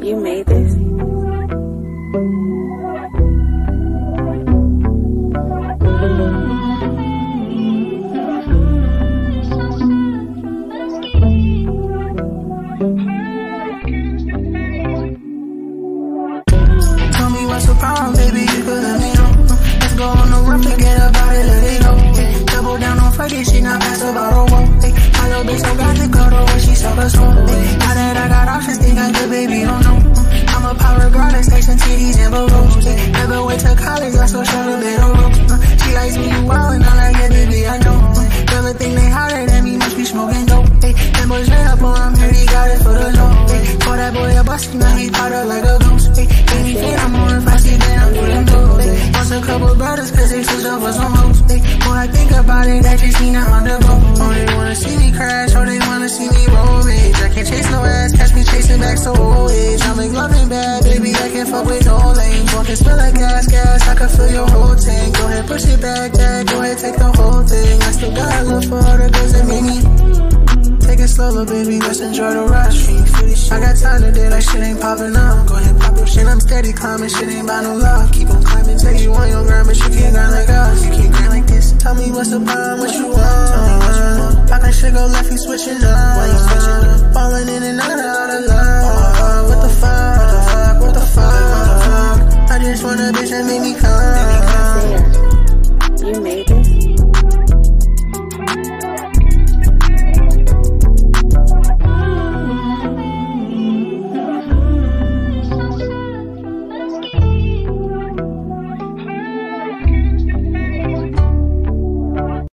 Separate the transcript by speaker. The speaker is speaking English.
Speaker 1: You made this.
Speaker 2: Tell me what's the problem, baby, you could let me know. Let's go on the run, forget about it, let it go. Double down on Friday, she not pass the bottle, whoa. My little bitch don't got the girl, the way she sell us home. Now that I got options, think I good, baby, don't know. I'm a power regardless, station titties and bobos. Never went to college, I so short a bit of rope. She likes me, you wild, and I'm like, yeah, baby, I know. Never think they hotter than me, must be smoking dope. Them boys ran up on him, heard he got it for the low. For that boy a bustin', now he powder like a ghost. Anything I'm more fussy than I'm feeling dope. Lost a couple brothers, cause they switched up for some hoes. When I think about it, that just mean I'm on the go. Oh, they wanna see me crash, or they wanna see me roll rage. I can't chase no ass, catch me chasing back so old age. I make loving bad, baby, I can't fuck with no lanes. Walk and smell like gas, I can feel your whole tank. Go ahead, push it back, dad, go ahead, take the whole thing. I still got love for all the girls that made me. Take it slow, little baby, let's enjoy the rush. I got time today, like shit ain't popping up. Go ahead, pop your shit, I'm steady climbing, shit ain't about no love. Keep on climbing, take you on your grind, but you can't grind like us. You can't grind like this. Tell me what's the problem, what you want. I can shit go left, you switching up.